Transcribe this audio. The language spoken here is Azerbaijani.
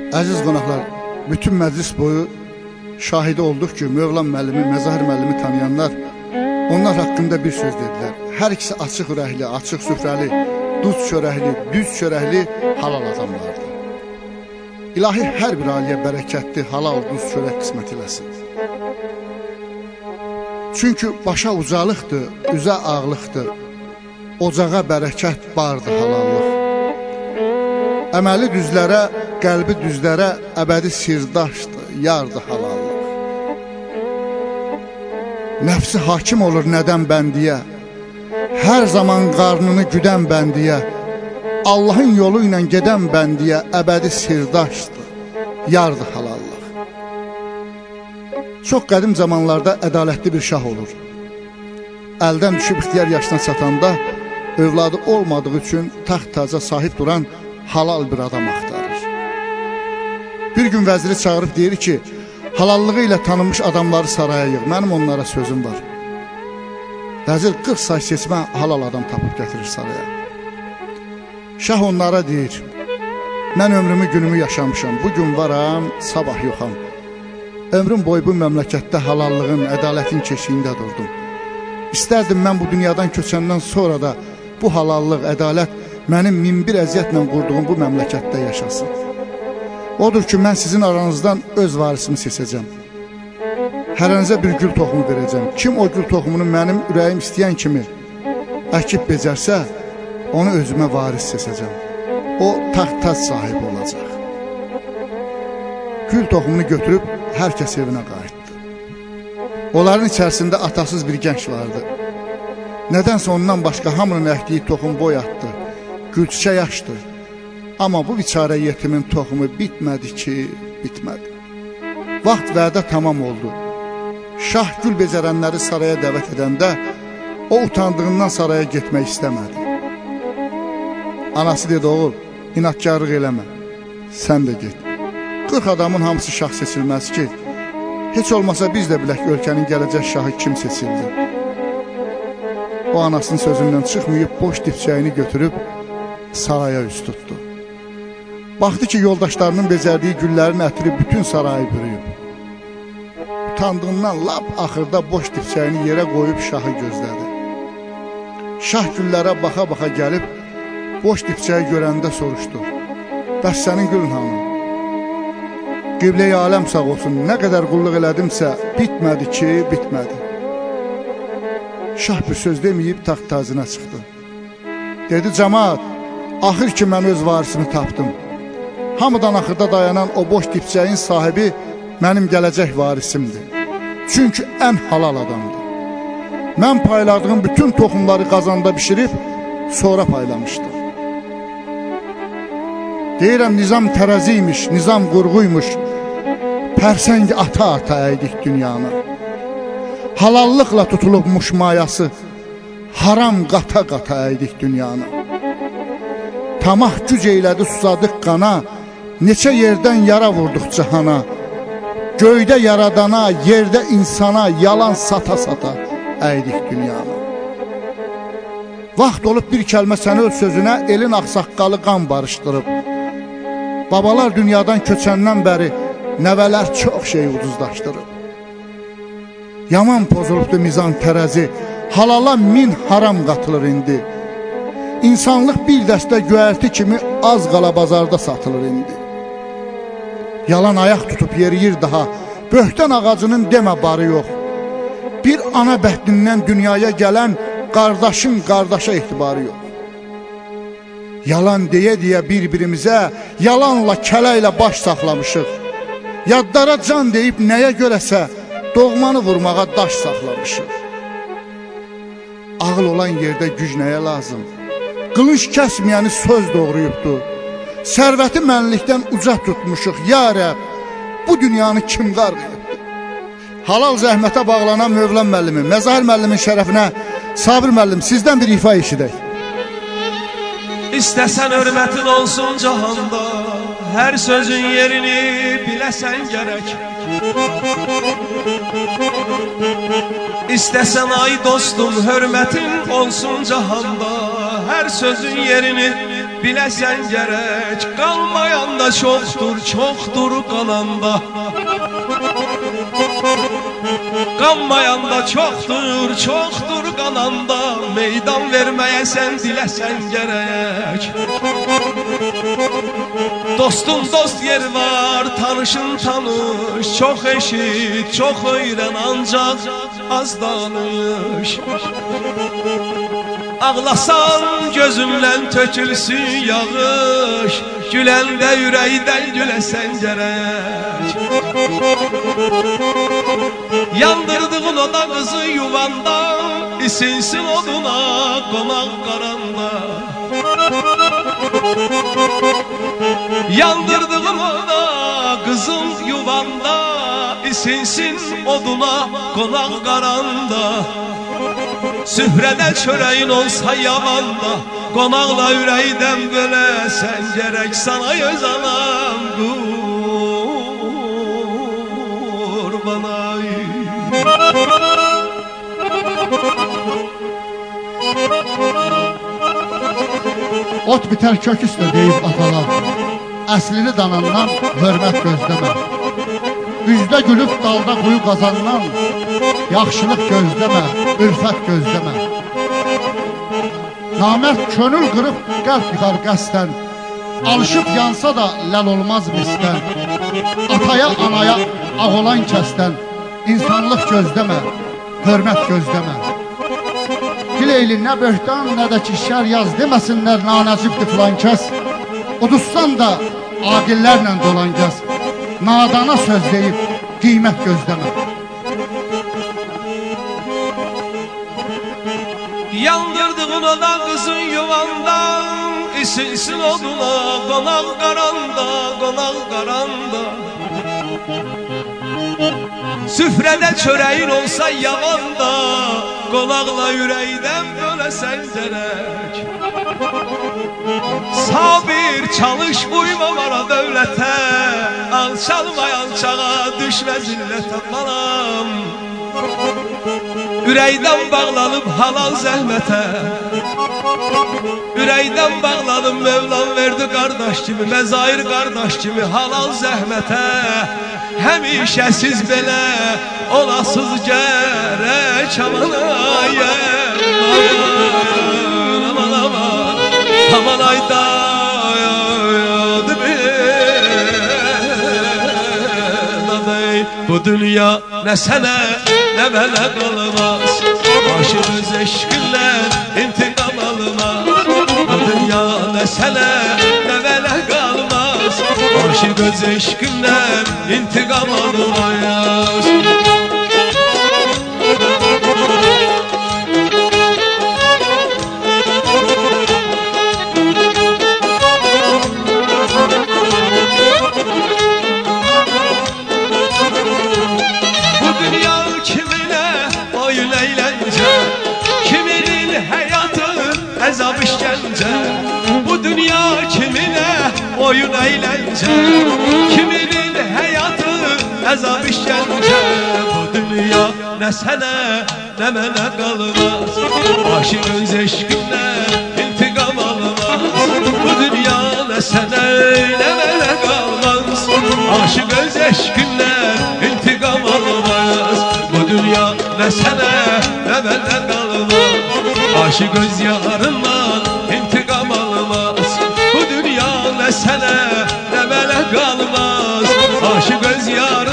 Əziz qonaqlar, bütün məclis boyu şahidi olduq ki, Mövlan müəllimi, Məzahir müəllimi tanıyanlar onlar haqqında bir söz dedilər. Hər ikisi açıq ürəkli, açıq süfrəli, duz çörəkli, düz çörəkli halal adamlardır. İlahi hər bir aliyə bərəkətli, halal duz çörək qismət eləsin. Çünki başa ucalıqdır, üzə ağlıqdır, ocağa bərəkət bardır halallıq. Əməli düzlərə, qəlbi düzlərə əbədi sirdaşdır, yardır halallıq. Nəfsi hakim olur nədən bəndiyə, hər zaman qarnını güdən bəndiyə, Allahın yolu ilə gedən bəndiyə əbədi sirdaşdır, yardır halallıq. Çox qədim zamanlarda ədalətli bir şah olur. Əldən düşüb ixtiyar yaşına çatanda, övladı olmadığı üçün taxt taca sahib duran halal bir adam axtarır. Bir gün vəziri çağırıb deyir ki, halallığı ilə tanınmış adamları saraya yığ, mənim onlara sözüm var. Vəzir 40 say seçmə halal adam tapıb gətirir saraya. Şah onlara deyir, mən ömrümü günümü yaşamışam, bugün varam, sabah yoxam. Ömrüm boyu bu məmləkətdə halallığın, ədalətin keşiyində durdum. İstərdim mən bu dünyadan köçəndən sonra da bu halallıq, ədalət mənim minbir əziyyətlə qurduğum bu məmləkətdə yaşasın. Odur ki, mən sizin aranızdan öz varisimi seçəcəm. Hərənizə bir gül toxumu verəcəm. Kim o gül toxumunu mənim ürəyim istəyən kimi əkib becərsə, onu özümə varis seçəcəm. O taxt-tac sahibi olacaq. Gül toxumunu götürüb hər kəs evinə qayıtdı. Onların içərisində atasız bir gənc vardı. Nədənsə ondan başqa hamının əkdiyi toxum boy atdı, gülçiçək açdı. Amma bu biçarə yetimin toxumu bitmədi ki, bitmədi. Vaxt vədə tamam oldu. Şah gül becərənləri saraya dəvət edəndə, o utandığından saraya getmək istəmədi. Anası dedi, oğul, inatkarlıq eləmə, sən də get. 40 adamın hamısı şah seçilməz ki, heç olmasa biz də bilək ölkənin gələcək şahı kim seçildi. O anasının sözündən çıxmayıb, boş dipçəyini götürüb saraya üst tutdu. Baxdı ki, yoldaşlarının becərdiyi güllərin ətri bütün sarayı bürüyüb. Utandığından lap axırda boş dipçəyini yerə qoyub şahı gözlədi. Şah güllərə baxa-baxa gəlib, boş dipçəyi görəndə soruşdu. Bəs sənin gülün hanım? Qiblə-i aləm sağ olsun, nə qədər qulluq elədimsə, bitmədi ki, bitmədi. Şah bir söz deməyib taxt tacına çıxdı. Dedi, cəmaat, axır ki, mən öz varisimi tapdım. Hamıdan axırda dayanan o boş dipçəyin sahibi mənim gələcək varisimdir. Çünki ən halal adamdır. Mən payladığım bütün toxumları qazanda bişirib, sonra paylamışdır. Deyirəm, nizam tərəziymiş, nizam qurğuymuş, pərsəngi ata-ata əydik dünyanı. Halallıqla tutulubmuş mayası, haram qata-qata əydik dünyanı. Tamah güc eylədi, susadıq qana, neçə yerdən yara vurduq cahana. Göydə yaradana, yerdə insana, yalan sata-sata əydik dünyanı. Vaxt olub bir kəlmə səni öz sözünə elin ağsaqqalı qan barışdırıb. Babalar dünyadan köçəndən bəri nəvələr çox şey ucuzlaşdırıb. Yaman pozulubdu mizan tərəzi, halala min haram qatılır indi. İnsanlıq bir dəstə göyərti kimi az qala bazarda satılır indi. Yalan ayaq tutub yeriyir daha, böhtən ağacının demə barı yox. Bir ana bətnindən dünyaya gələn qardaşın qardaşa etibarı yox. Yalan deyə-deyə bir-birimizə, yalanla, kələylə baş saxlamışıq. Yadlara can deyib nəyə görəsə, doğmanı vurmağa daş saxlamışıq. Ağıl olan yerdə güc nəyə lazım? Qılınç kəsməyəni söz doğruyubdu. Sərvəti mənlikdən uca tutmuşuq, ya Rəb, bu dünyanı kim qarqıyıbdı? Halal zəhmətə bağlanan Mövlan müəllimi, Məzahir müəllimin şərəfinə Sabir müəllim, sizdən bir ifa eşidək. İstəsən hörmətin olsun cahanda, hər sözün yerini biləsən gərək. İstəsən ay dostum, hörmətin olsun cahanda, hər sözün yerini biləsən gərək. Qalmayan da çoxdur, çoxdur qalanda. Qanmayan da çoxdur, çoxdur qananda. Meydan verməyəsən, diləsən gərək. Dostun dost yer var, tanışın tanış. Çox eşit, çox öyrən, ancaq az danış. Ağlasan gözündən tökülsün yağış. Güləndə ürəkdən güləsən gərək. Yandırdığın oda qızı yuvanda, isinsin oduna qonaq qaranda. Yandırdığın oda qızın yuvanda, isinsin oduna qonaq qaranda. Süfrədə çörəyin olsa yavanda, qonaqla ürəkdən böləsən gərək. Sana öz anam qurban ay. Ot bitər kök üstə deyib atalar, əslini danandan hörmət gözləmə. Üzdə gülüb dalda quyu qazandan, yaxşılıq gözləmə, ülfət gözləmə. Namərd könül qırıb qəlb yıxar qəsdən, alışıb yansa da ləl olmaz misdən. Ataya, anaya ağ olan kəsdən, insanlıq gözləmə, hörmət gözləmə. Dileyli nə böhtan, nə də ki şər yaz deməsinlər, nanəcibdir filan kəs. Uduzsan da aqillərlə dolan gəz, nadana söz deyib qiymət gözləmə. Yandırdığın oda qızın yuvandan, isinsin oduna qonaq qaranda, qonaq qaranda. Süfrədə çörəyin olsa yavanda, qonaqla ürəkdən böləsən gərək. Sabir çalış, uyma vara dövlətə, alçalmay alçağa, düşmə zillətə balam. Ürəkdən bağlanıb halal zəhmətə, ürəkdən bağlanıb Mevlam verdi qardaş kimi, məzair qardaş kimi halal zəhmətə. Həmişə siz belə olasız gərək. Aman ay, aman aman, aman ay dayadı bir. Bu dünya nə sənə, nə mənə qalmaz. Başımız eşqinlə intiqam almaz. Bu dünya nə sənə, nə mənə qalmaz. Başı göz eşqinlə intiqam almaz. Əzab işgəncə, bu dünya kiminə oyun əyləncə. Kiminin həyatı əzab işgəncə, bu dünya nə sənə, nə mənə qalmaz. Başı göz eşqinlə intiqam almaz. Bu dünya nə sənə, nə mənə qalmaz. Başı göz eşqinlə intiqam almaz. Bu dünya nə sənə, nə mənə qalmaz. Başı göz yarından intiqam almaz. Bu dünya nə sənə, nə mənə qalmaz. Başı göz yarından